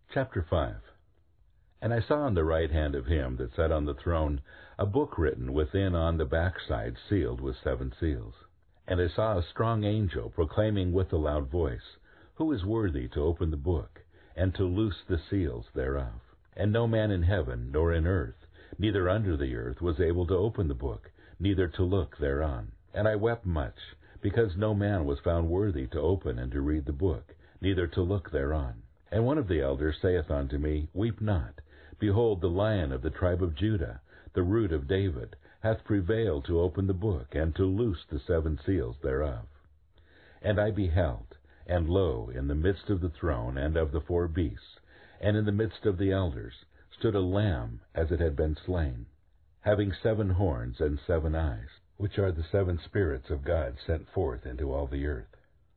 Chapter 5. And I saw on the right hand of him that sat on the throne a book written within on the backside, sealed with 7 seals. And I saw a strong angel proclaiming with a loud voice, Who is worthy to open the book, and to loose the seals thereof? And no man in heaven, nor in earth, neither under the earth, was able to open the book, neither to look thereon. And I wept much, because no man was found worthy to open and to read the book, neither to look thereon. And one of the elders saith unto me, Weep not. Behold, the Lion of the tribe of Judah, the root of David, hath prevailed to open the book, and to loose the 7 seals thereof. And I beheld, and lo, in the midst of the throne and of the 4 beasts, and in the midst of the elders, stood a Lamb as it had been slain, having 7 horns and 7 eyes, which are the 7 spirits of God sent forth into all the earth.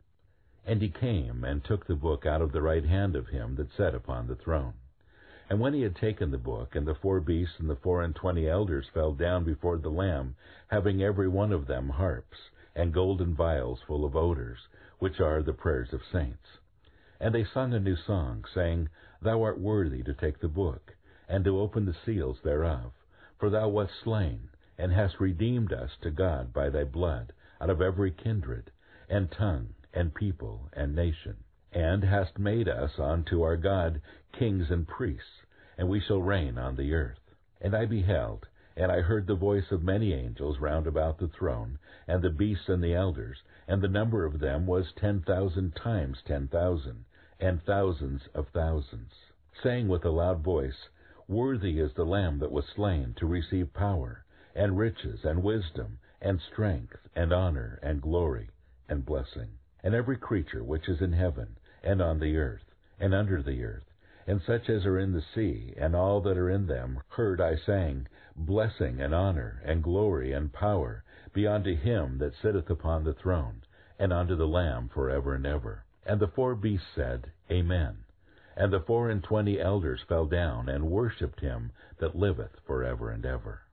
And he came and took the book out of the right hand of him that sat upon the throne. And when he had taken the book, and the 4 beasts and the 24 elders fell down before the Lamb, having every one of them harps, and golden vials full of odors, which are the prayers of saints. And they sung a new song, saying, Thou art worthy to take the book, and to open the seals thereof. For thou wast slain, and hast redeemed us to God by thy blood, out of every kindred, and tongue, and people, and nation, and hast made us unto our God kings and priests, and we shall reign on the earth. And I beheld, and I heard the voice of many angels round about the throne, and the beasts and the elders, and the number of them was 10,000 times 10,000, and thousands of thousands, saying with a loud voice, Worthy is the Lamb that was slain to receive power, and riches, and wisdom, and strength, and honor, and glory, and blessing. And every creature which is in heaven, and on the earth, and under the earth, and such as are in the sea, and all that are in them, heard I saying, Blessing, and honor, and glory, and power, be unto him that sitteth upon the throne, and unto the Lamb for ever and ever. And the 4 beasts said, Amen. And the 24 elders fell down, and worshipped him that liveth for ever and ever.